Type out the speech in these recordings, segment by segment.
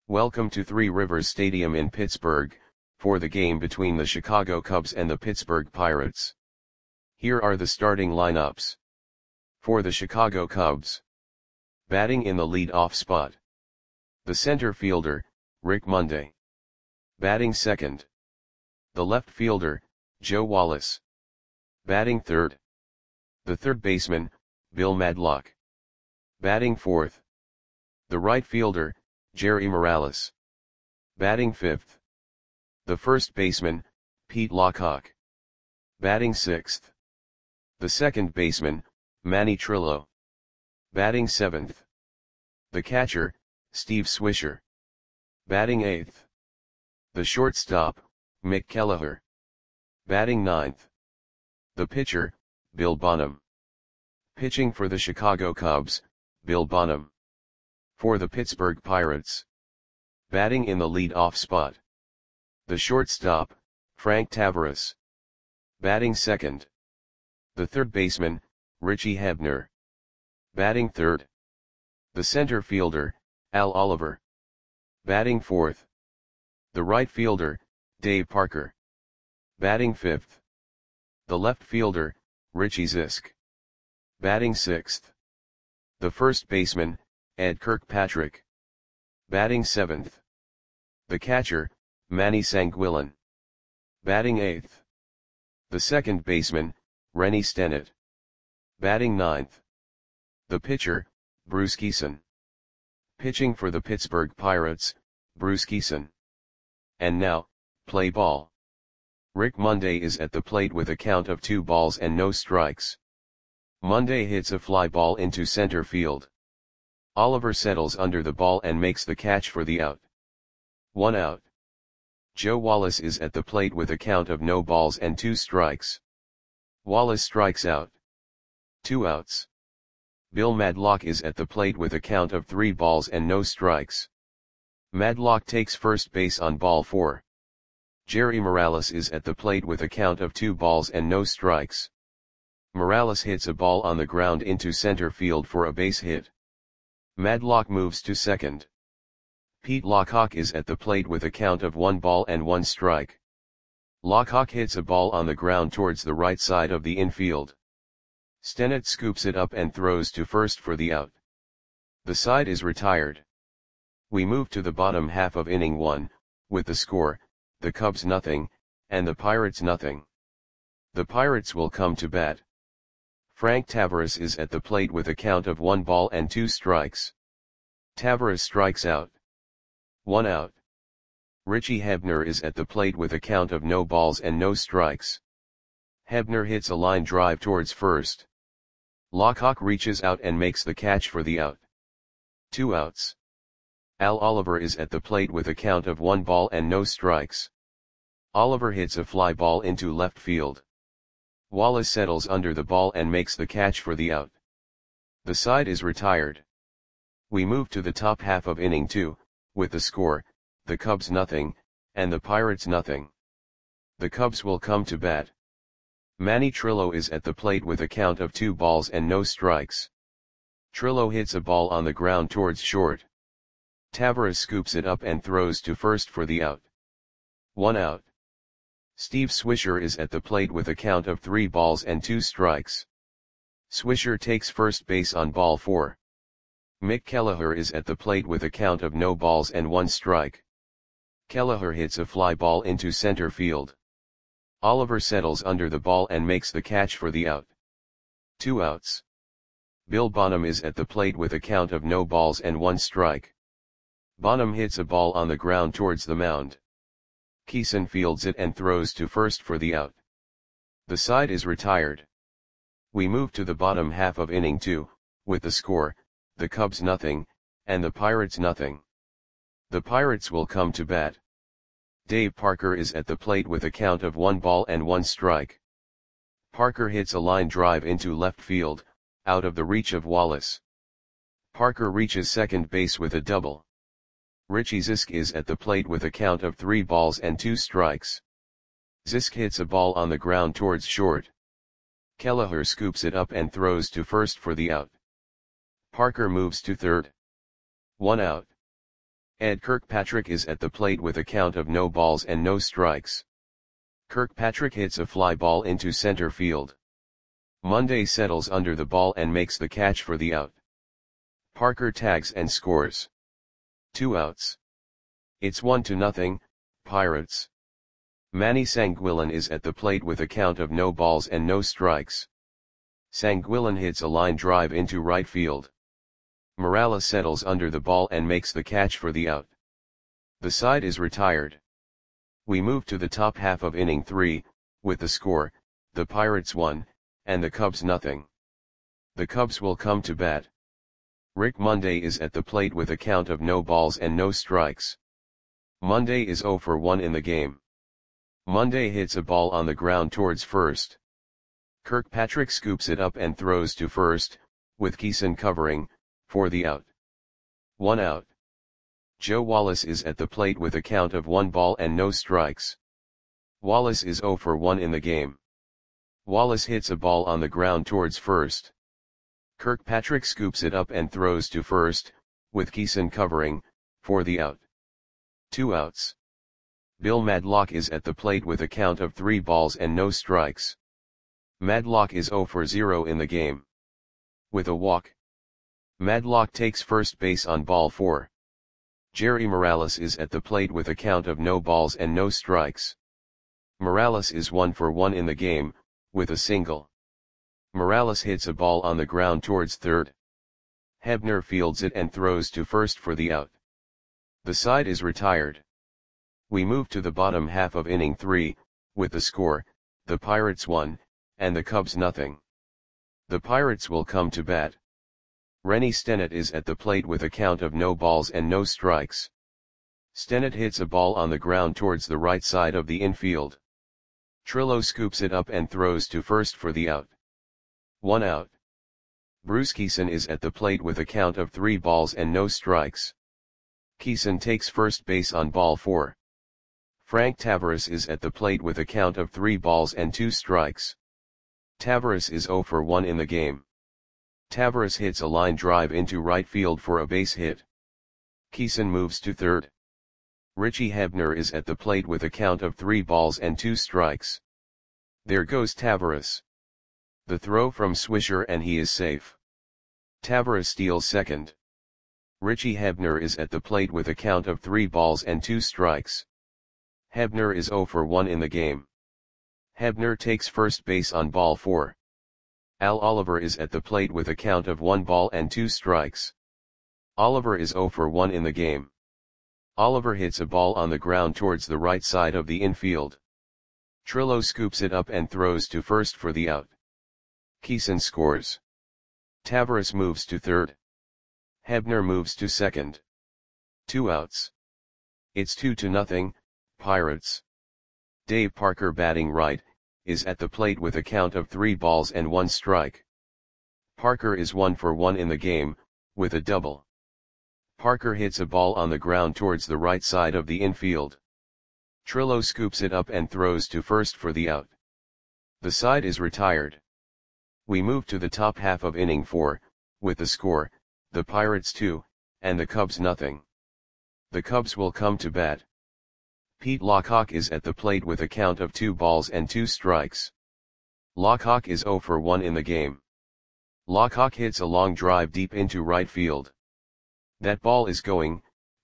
Welcome to Three Rivers Stadium in Pittsburgh, for the game between the Chicago Cubs and the Pittsburgh Pirates. Here are the starting lineups. For the Chicago Cubs. Batting in the lead-off spot. The center fielder, Rick Monday. Batting second. The left fielder, Joe Wallace. Batting third. The third baseman, Bill Madlock. Batting fourth. The right fielder, Jerry Morales. Batting fifth. The first baseman, Pete Lockhart. Batting sixth. The second baseman, Manny Trillo. Batting seventh. The catcher, Steve Swisher. Batting eighth. The shortstop, Mick Kelleher. Batting ninth. The pitcher, Bill Bonham. Pitching for the Chicago Cubs, Bill Bonham. For the Pittsburgh Pirates. Batting in the lead-off spot. The shortstop, Frank Taveras. Batting second. The third baseman, Richie Hebner. Batting third. The center fielder, Al Oliver. Batting fourth. The right fielder, Dave Parker. Batting fifth. The left fielder, Richie Zisk. Batting sixth. The first baseman, Ed Kirkpatrick. Batting seventh. The catcher, Manny Sanguillen. Batting eighth. The second baseman, Rennie Stennett. Batting ninth. The pitcher, Bruce Kison. Pitching for the Pittsburgh Pirates, Bruce Kison. And now, play ball. Rick Monday is at the plate with a count of 2 balls and no strikes. Monday hits a fly ball into center field. Oliver settles under the ball and makes the catch for the out. 1 out. Joe Wallace is at the plate with a count of no balls and 2 strikes. Wallace strikes out. 2 outs. Bill Madlock is at the plate with a count of 3 balls and no strikes. Madlock takes first base on ball 4. Jerry Morales is at the plate with a count of 2 balls and no strikes. Morales hits a ball on the ground into center field for a base hit. Madlock moves to second. Pete Lockhart is at the plate with a count of 1 ball and 1 strike. Lockhart hits a ball on the ground towards the right side of the infield. Stennett scoops it up and throws to first for the out. The side is retired. We move to the bottom half of inning 1, with the score, the Cubs nothing, and the Pirates nothing. The Pirates will come to bat. Frank Taveras is at the plate with a count of 1 ball and 2 strikes. Taveras strikes out. 1 out. Richie Hebner is at the plate with a count of no balls and no strikes. Hebner hits a line drive towards first. Lockhart reaches out and makes the catch for the out. 2 outs. Al Oliver is at the plate with a count of 1 ball and no strikes. Oliver hits a fly ball into left field. Wallace settles under the ball and makes the catch for the out. The side is retired. We move to the top half of inning 2, with the score, the Cubs nothing, and the Pirates nothing. The Cubs will come to bat. Manny Trillo is at the plate with a count of 2 balls and no strikes. Trillo hits a ball on the ground towards short. Taveras scoops it up and throws to first for the out. 1 out. Steve Swisher is at the plate with a count of 3 balls and 2 strikes. Swisher takes first base on ball 4. Mick Kelleher is at the plate with a count of no balls and 1 strike. Kelleher hits a fly ball into center field. Oliver settles under the ball and makes the catch for the out. 2 outs. Bill Bonham is at the plate with a count of no balls and 1 strike. Bonham hits a ball on the ground towards the mound. Kison fields it and throws to first for the out. The side is retired. We move to the bottom half of inning 2, with the score, the Cubs nothing, and the Pirates nothing. The Pirates will come to bat. Dave Parker is at the plate with a count of 1 ball and 1 strike. Parker hits a line drive into left field, out of the reach of Wallace. Parker reaches second base with a double. Richie Zisk is at the plate with a count of 3 balls and 2 strikes. Zisk hits a ball on the ground towards short. Kelleher scoops it up and throws to first for the out. Parker moves to third. 1 out. Ed Kirkpatrick is at the plate with a count of no balls and no strikes. Kirkpatrick hits a fly ball into center field. Monday settles under the ball and makes the catch for the out. Parker tags and scores. 2 outs. It's 1-0, Pirates. Manny Sanguillen is at the plate with a count of no balls and no strikes. Sanguillen hits a line drive into right field. Morales settles under the ball and makes the catch for the out. The side is retired. We move to the top half of inning 3, with the score, the Pirates 1, and the Cubs 0. The Cubs will come to bat. Rick Monday is at the plate with a count of no balls and no strikes. Monday is 0 for 1 in the game. Monday hits a ball on the ground towards first. Kirkpatrick scoops it up and throws to first, with Keeson covering, for the out. 1 out. Joe Wallace is at the plate with a count of 1 ball and no strikes. Wallace is 0 for 1 in the game. Wallace hits a ball on the ground towards first. Kirkpatrick scoops it up and throws to first, with Keeson covering, for the out. 2 outs. Bill Madlock is at the plate with a count of 3 balls and no strikes. Madlock is 0 for 0 in the game. With a walk. Madlock takes first base on ball 4. Jerry Morales is at the plate with a count of no balls and no strikes. Morales is 1 for 1 in the game, with a single. Morales hits a ball on the ground towards third. Hebner fields it and throws to first for the out. The side is retired. We move to the bottom half of inning 3, with the score, the Pirates 1, and the Cubs 0. The Pirates will come to bat. Rennie Stennett is at the plate with a count of no balls and no strikes. Stennett hits a ball on the ground towards the right side of the infield. Trillo scoops it up and throws to first for the out. 1 out. Bruce Keeson is at the plate with a count of 3 balls and no strikes. Keeson takes first base on ball 4. Frank Tavares is at the plate with a count of 3 balls and 2 strikes. Tavares is 0 for 1 in the game. Tavares hits a line drive into right field for a base hit. Keeson moves to third. Richie Hebner is at the plate with a count of 3 balls and 2 strikes. There goes Tavares. The throw from Swisher and he is safe. Tavares steals second. Richie Hebner is at the plate with a count of 3 balls and 2 strikes. Hebner is 0 for 1 in the game. Hebner takes first base on ball 4. Al Oliver is at the plate with a count of 1 ball and 2 strikes. Oliver is 0 for 1 in the game. Oliver hits a ball on the ground towards the right side of the infield. Trillo scoops it up and throws to first for the out. Keeson scores. Tavares moves to third. Hebner moves to second. 2 outs. It's 2-0, Pirates. Dave Parker, batting right, is at the plate with a count of 3 balls and 1 strike. Parker is 1 for 1 in the game, with a double. Parker hits a ball on the ground towards the right side of the infield. Trillo scoops it up and throws to first for the out. The side is retired. We move to the top half of inning 4, with the score, the Pirates 2, and the Cubs 0. The Cubs will come to bat. Pete Lockhawk is at the plate with a count of 2 balls and 2 strikes. Lockhawk is 0 for 1 in the game. Lockhawk hits a long drive deep into right field. That ball is gone.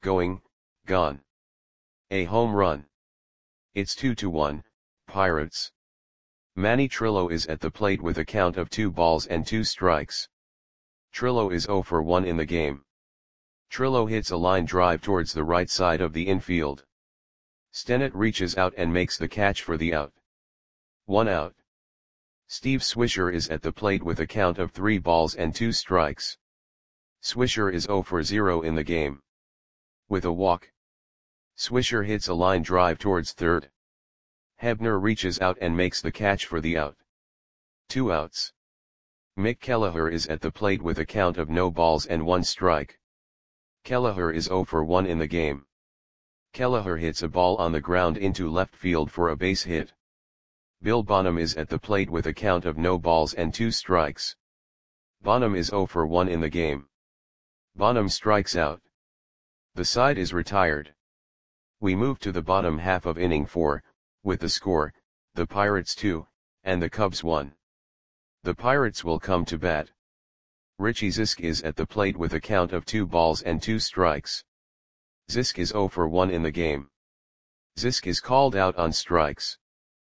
A home run. It's 2-1, Pirates. Manny Trillo is at the plate with a count of 2 balls and 2 strikes. Trillo is 0 for 1 in the game. Trillo hits a line drive towards the right side of the infield. Stennett reaches out and makes the catch for the out. 1 out. Steve Swisher is at the plate with a count of 3 balls and 2 strikes. Swisher is 0 for 0 in the game. With a walk. Swisher hits a line drive towards third. Hebner reaches out and makes the catch for the out. 2 outs. Mick Kelleher is at the plate with a count of no balls and 1 strike. Kelleher is 0 for 1 in the game. Kelleher hits a ball on the ground into left field for a base hit. Bill Bonham is at the plate with a count of no balls and 2 strikes. Bonham is 0 for 1 in the game. Bonham strikes out. The side is retired. We move to the bottom half of inning 4, with the score, the Pirates 2, and the Cubs 1. The Pirates will come to bat. Richie Zisk is at the plate with a count of 2 balls and 2 strikes. Zisk is 0 for 1 in the game. Zisk is called out on strikes.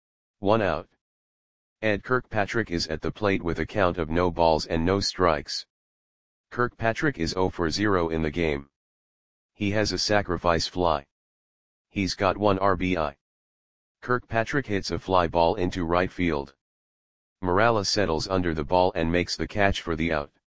1 out. Ed Kirkpatrick is at the plate with a count of no balls and no strikes. Kirkpatrick is 0 for 0 in the game. He has a sacrifice fly. He's got 1 RBI. Kirkpatrick hits a fly ball into right field. Morales settles under the ball and makes the catch for the out.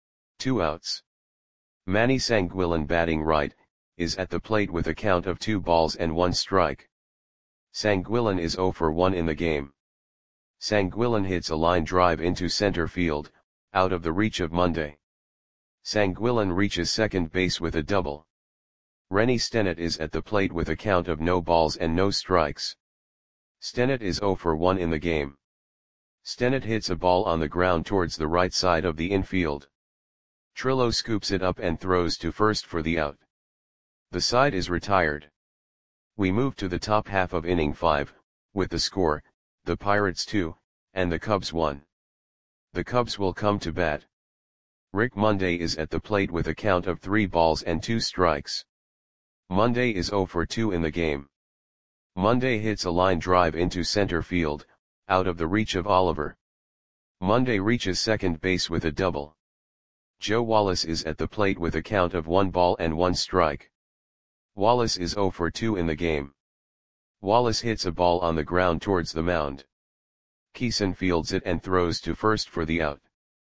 2 outs. Manny Sanguillen, batting right, is at the plate with a count of 2 balls and 1 strike. Sanguillen is 0 for 1 in the game. Sanguillen hits a line drive into center field, out of the reach of Monday. Sanguillen reaches second base with a double. Rennie Stennett is at the plate with a count of no balls and no strikes. Stennett is 0 for 1 in the game. Stennett hits a ball on the ground towards the right side of the infield. Trillo scoops it up and throws to first for the out. The side is retired. We move to the top half of inning 5, with the score, the Pirates 2, and the Cubs 1. The Cubs will come to bat. Rick Monday is at the plate with a count of 3 balls and 2 strikes. Monday is 0 for 2 in the game. Monday hits a line drive into center field, out of the reach of Oliver. Monday reaches second base with a double. Joe Wallace is at the plate with a count of 1 ball and 1 strike. Wallace is 0 for 2 in the game. Wallace hits a ball on the ground towards the mound. Keeson fields it and throws to first for the out.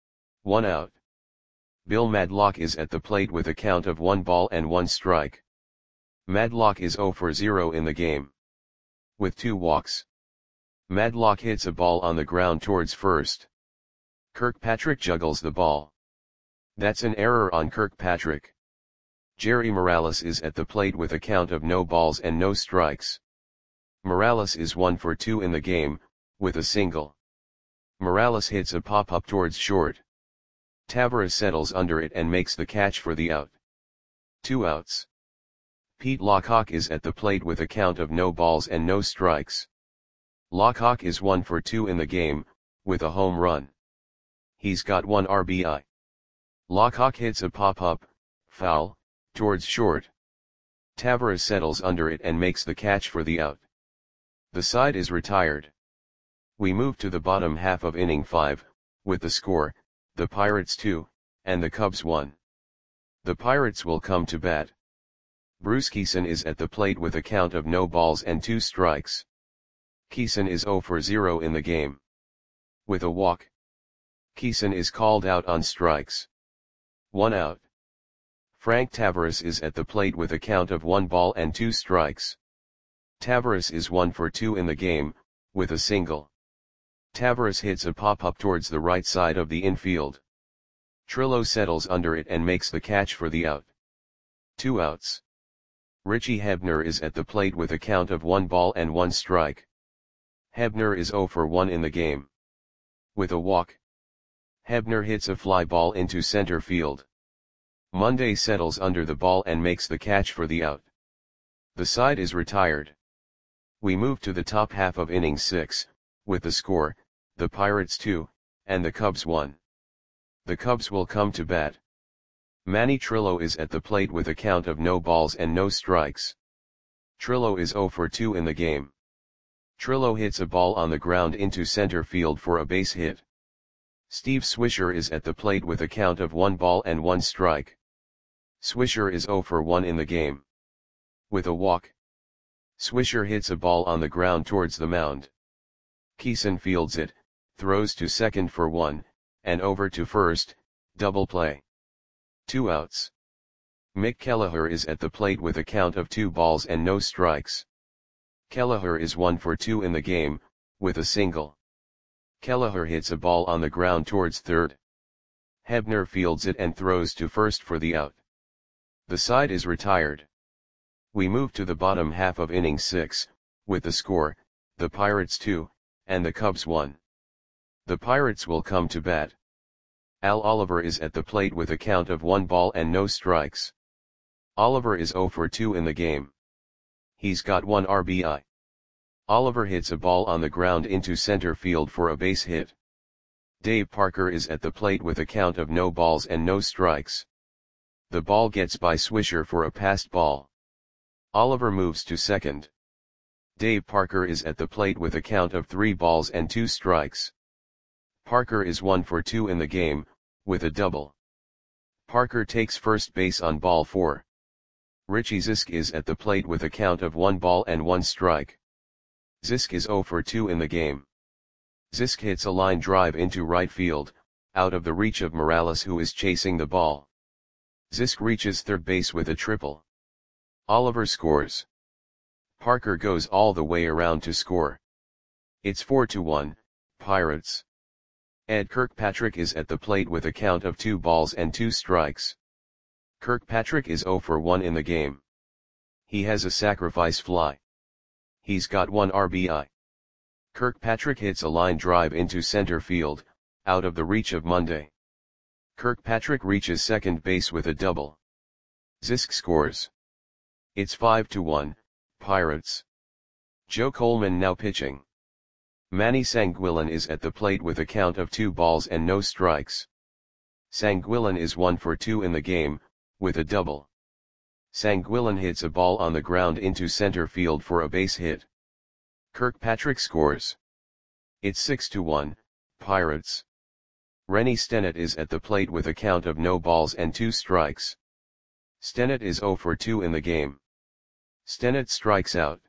1 out. Bill Madlock is at the plate with a count of 1 ball and 1 strike. Madlock is 0 for 0 in the game. With 2 walks. Madlock hits a ball on the ground towards first. Kirkpatrick juggles the ball. That's an error on Kirkpatrick. Jerry Morales is at the plate with a count of no balls and no strikes. Morales is 1 for 2 in the game, with a single. Morales hits a pop-up towards short. Tavares settles under it and makes the catch for the out. 2 outs. Pete Lockhawk is at the plate with a count of no balls and no strikes. Lockhawk is 1 for 2 in the game, with a home run. He's got 1 RBI. Lockhawk hits a pop-up, foul, towards short. Tavares settles under it and makes the catch for the out. The side is retired. We move to the bottom half of inning 5, with the score, the Pirates 2, and the Cubs 1. The Pirates will come to bat. Bruce Keeson is at the plate with a count of no balls and 2 strikes. Keeson is 0 for 0 in the game. With a walk. Keeson is called out on strikes. 1 out. Frank Tavares is at the plate with a count of 1 ball and 2 strikes. Tavares is 1 for 2 in the game, with a single. Tavares hits a pop-up towards the right side of the infield. Trillo settles under it and makes the catch for the out. 2 outs. Richie Hebner is at the plate with a count of 1 ball and 1 strike. Hebner is 0 for 1 in the game. With a walk. Hebner hits a fly ball into center field. Monday settles under the ball and makes the catch for the out. The side is retired. We move to the top half of inning 6, with the score, the Pirates 2, and the Cubs 1. The Cubs will come to bat. Manny Trillo is at the plate with a count of no balls and no strikes. Trillo is 0 for 2 in the game. Trillo hits a ball on the ground into center field for a base hit. Steve Swisher is at the plate with a count of 1 ball and 1 strike. Swisher is 0 for 1 in the game. With a walk. Swisher hits a ball on the ground towards the mound. Keeson fields it, throws to second for 1, and over to first, double play. 2 outs. Mick Kelleher is at the plate with a count of 2 balls and no strikes. Kelleher is 1 for 2 in the game, with a single. Kelleher hits a ball on the ground towards third. Hebner fields it and throws to first for the out. The side is retired. We move to the bottom half of inning 6, with the score, the Pirates 2, and the Cubs 1. The Pirates will come to bat. Al Oliver is at the plate with a count of 1 ball and no strikes. Oliver is 0 for 2 in the game. He's got 1 RBI. Oliver hits a ball on the ground into center field for a base hit. Dave Parker is at the plate with a count of no balls and no strikes. The ball gets by Swisher for a passed ball. Oliver moves to second. Dave Parker is at the plate with a count of 3 balls and 2 strikes. Parker is 1 for 2 in the game, with a double. Parker takes first base on ball 4. Richie Zisk is at the plate with a count of 1 ball and 1 strike. Zisk is 0 for 2 in the game. Zisk hits a line drive into right field, out of the reach of Morales, who is chasing the ball. Zisk reaches third base with a triple. Oliver scores. Parker goes all the way around to score. It's 4-1, Pirates. Ed Kirkpatrick is at the plate with a count of 2 balls and 2 strikes. Kirkpatrick is 0 for 1 in the game. He has a sacrifice fly. He's got 1 RBI. Kirkpatrick hits a line drive into center field, out of the reach of Monday. Kirkpatrick reaches second base with a double. Zisk scores. It's 5-1, Pirates. Joe Coleman now pitching. Manny Sanguillen is at the plate with a count of 2 balls and no strikes. Sanguillen is 1 for 2 in the game, with a double. Sanguillen hits a ball on the ground into center field for a base hit. Kirkpatrick scores. It's 6-1, Pirates. Rennie Stennett is at the plate with a count of no balls and 2 strikes. Stennett is 0 for 2 in the game. Stennett strikes out.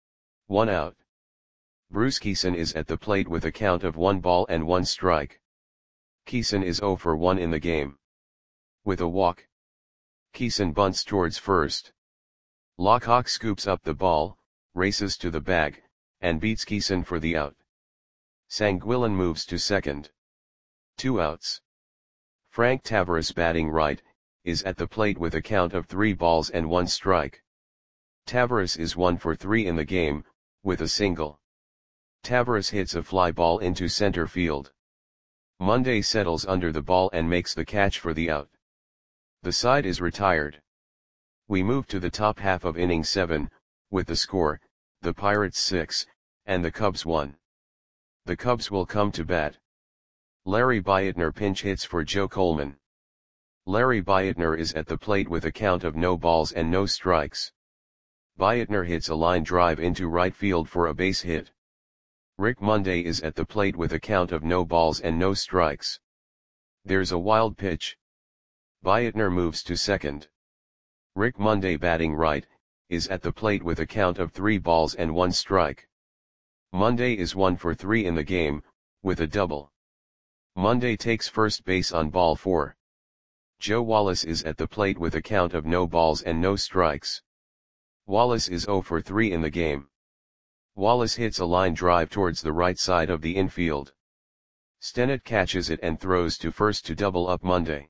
1 out. Bruce Kison is at the plate with a count of 1 ball and 1 strike. Kison is 0 for 1 in the game. With a walk. Kison bunts towards first. Lockhawk scoops up the ball, races to the bag, and beats Kison for the out. Sanguillen moves to second. 2 outs. Frank Tavares, batting right, is at the plate with a count of 3 balls and 1 strike. Tavares is 1 for 3 in the game, with a single. Tavares hits a fly ball into center field. Monday settles under the ball and makes the catch for the out. The side is retired. We move to the top half of inning 7, with the score, the Pirates 6, and the Cubs 1. The Cubs will come to bat. Larry Beitner pinch hits for Joe Coleman. Larry Beitner is at the plate with a count of no balls and no strikes. Beitner hits a line drive into right field for a base hit. Rick Monday is at the plate with a count of no balls and no strikes. There's a wild pitch. Beitner moves to second. Rick Monday, batting right, is at the plate with a count of 3 balls and 1 strike. Monday is 1 for 3 in the game, with a double. Monday takes first base on ball 4. Joe Wallace is at the plate with a count of no balls and no strikes. Wallace is 0 for 3 in the game. Wallace hits a line drive towards the right side of the infield. Stennett catches it and throws to first to double up Monday.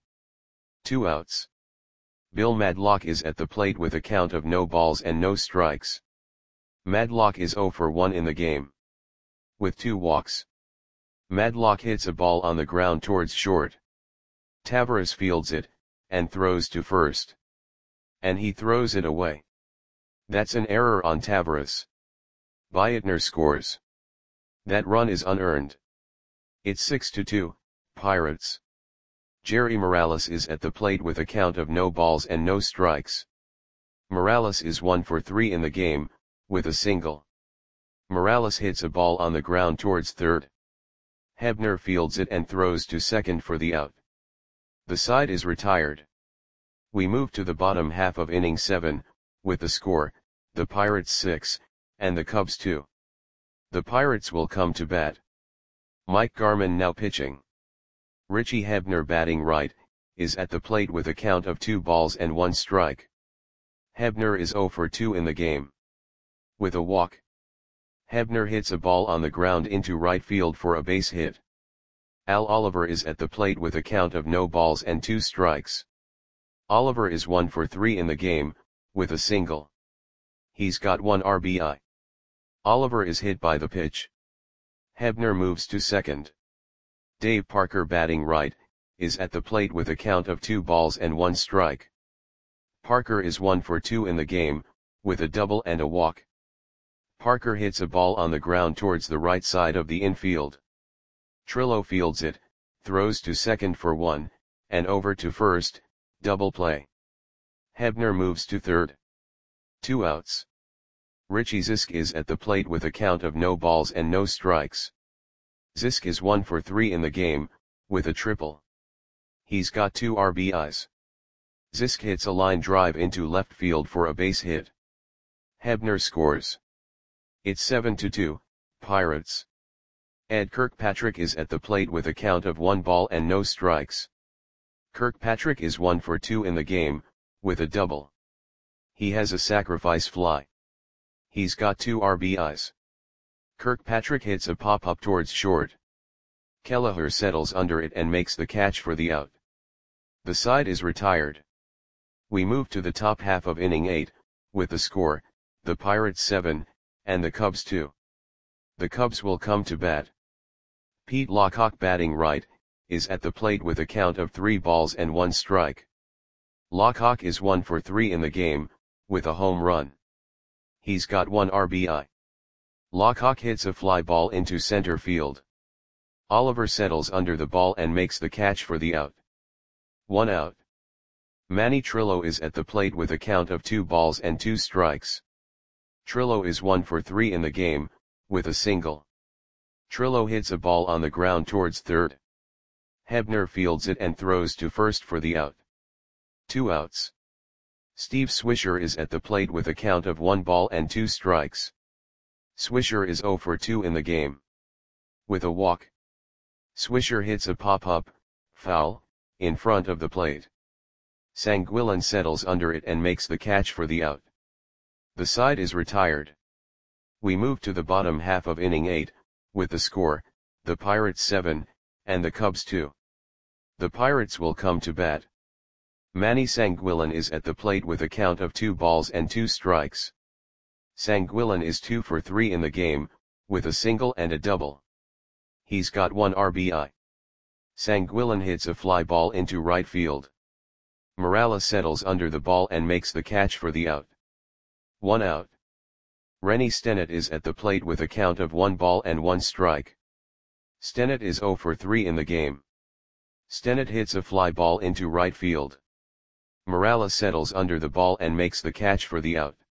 2 outs. Bill Madlock is at the plate with a count of no balls and no strikes. Madlock is 0 for 1 in the game. With 2 walks. Madlock hits a ball on the ground towards short. Tavares fields it, and throws to first. And he throws it away. That's an error on Tavares. Beitner scores. That run is unearned. It's 6-2, Pirates. Jerry Morales is at the plate with a count of no balls and no strikes. Morales is 1 for 3 in the game, with a single. Morales hits a ball on the ground towards third. Hebner fields it and throws to second for the out. The side is retired. We move to the bottom half of inning 7, with the score, the Pirates 6, and the Cubs 2. The Pirates will come to bat. Mike Garman now pitching. Richie Hebner, batting right, is at the plate with a count of 2 balls and 1 strike. Hebner is 0 for 2 in the game. With a walk. Hebner hits a ball on the ground into right field for a base hit. Al Oliver is at the plate with a count of no balls and 2 strikes. Oliver is 1 for 3 in the game, with a single. He's got 1 RBI. Oliver is hit by the pitch. Hebner moves to second. Dave Parker, batting right, is at the plate with a count of 2 balls and 1 strike. Parker is 1 for 2 in the game, with a double and a walk. Parker hits a ball on the ground towards the right side of the infield. Trillo fields it, throws to second for 1, and over to first, double play. Hebner moves to third. 2 outs. Richie Zisk is at the plate with a count of no balls and no strikes. Zisk is 1 for 3 in the game, with a triple. He's got 2 RBIs. Zisk hits a line drive into left field for a base hit. Hebner scores. It's 7-2, Pirates. Ed Kirkpatrick is at the plate with a count of 1 ball and no strikes. Kirkpatrick is 1 for 2 in the game, with a double. He has a sacrifice fly. He's got 2 RBIs. Kirkpatrick hits a pop-up towards short. Kelleher settles under it and makes the catch for the out. The side is retired. We move to the top half of inning 8, with the score, the Pirates 7, and the Cubs 2. The Cubs will come to bat. Pete Lockhart, batting right, is at the plate with a count of 3 balls and 1 strike. Lockhart is 1 for 3 in the game, with a home run. He's got 1 RBI. Lockhart hits a fly ball into center field. Oliver settles under the ball and makes the catch for the out. 1 out. Manny Trillo is at the plate with a count of 2 balls and 2 strikes. Trillo is 1 for 3 in the game, with a single. Trillo hits a ball on the ground towards third. Hebner fields it and throws to first for the out. 2 outs. Steve Swisher is at the plate with a count of 1 ball and 2 strikes. Swisher is 0 for 2 in the game. With a walk. Swisher hits a pop-up, foul, in front of the plate. Sanguillen settles under it and makes the catch for the out. The side is retired. We move to the bottom half of inning 8, with the score, the Pirates 7, and the Cubs 2. The Pirates will come to bat. Manny Sanguillen is at the plate with a count of 2 balls and 2 strikes. Sanguillen is 2 for 3 in the game, with a single and a double. He's got 1 RBI. Sanguillen hits a fly ball into right field. Morales settles under the ball and makes the catch for the out. 1 out. Rennie Stennett is at the plate with a count of 1 ball and 1 strike. Stennett is 0 for 3 in the game. Stennett hits a fly ball into right field. Morales settles under the ball and makes the catch for the out.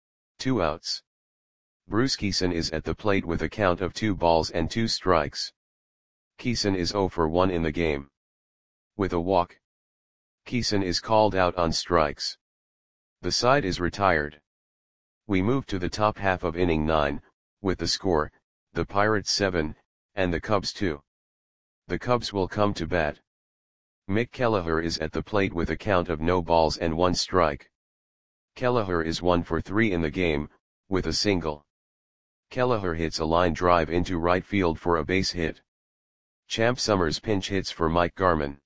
2 outs. Bruce Kison is at the plate with a count of 2 balls and 2 strikes. Kison is 0 for 1 in the game. With a walk. Kison is called out on strikes. The side is retired. We move to the top half of inning 9, with the score, the Pirates 7, and the Cubs 2. The Cubs will come to bat. Mick Kelleher is at the plate with a count of no balls and 1 strike. Kelleher is 1 for 3 in the game, with a single. Kelleher hits a line drive into right field for a base hit. Champ Summers pinch hits for Mike Garman.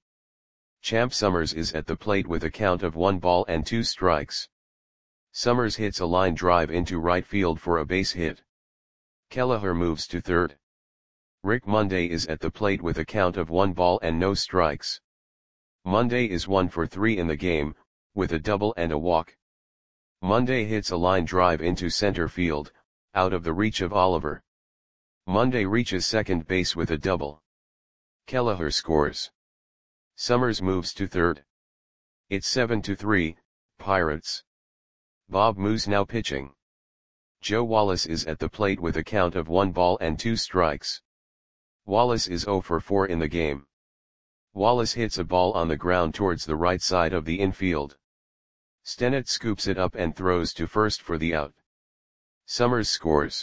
Champ Summers is at the plate with a count of 1 ball and 2 strikes. Summers hits a line drive into right field for a base hit. Kelleher moves to third. Rick Monday is at the plate with a count of 1 ball and no strikes. Monday is 1 for 3 in the game, with a double and a walk. Monday hits a line drive into center field, out of the reach of Oliver. Monday reaches second base with a double. Kelleher scores. Summers moves to third. It's 7-3, Pirates. Bob Moose now pitching. Joe Wallace is at the plate with a count of 1 ball and 2 strikes. Wallace is 0 for 4 in the game. Wallace hits a ball on the ground towards the right side of the infield. Stennett scoops it up and throws to first for the out. Summers scores.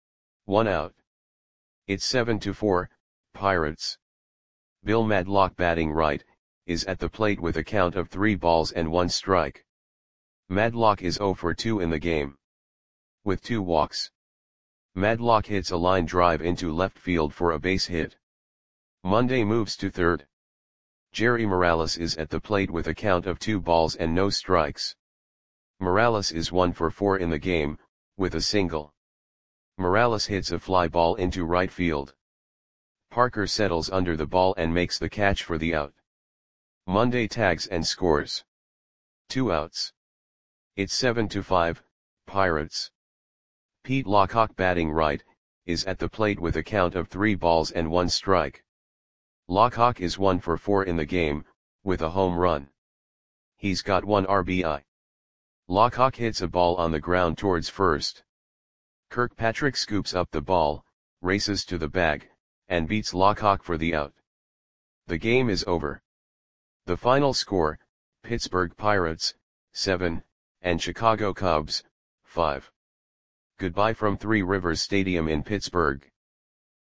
1 out. It's 7-4, Pirates. Bill Madlock, batting right, is at the plate with a count of 3 balls and 1 strike. Madlock is 0 for 2 in the game. With 2 walks. Madlock hits a line drive into left field for a base hit. Monday moves to third. Jerry Morales is at the plate with a count of 2 balls and no strikes. Morales is 1 for 4 in the game, with a single. Morales hits a fly ball into right field. Parker settles under the ball and makes the catch for the out. Monday tags and scores. 2 outs. It's 7-5, Pirates. Pete Lockhart batting right, is at the plate with a count of 3 balls and 1 strike. Lockhart is 1 for 4 in the game, with a home run. He's got 1 RBI. Lockhart hits a ball on the ground towards first. Kirkpatrick scoops up the ball, races to the bag, and beats Lockhart for the out. The game is over. The final score, Pittsburgh Pirates, 7, and Chicago Cubs, 5. Goodbye from Three Rivers Stadium in Pittsburgh.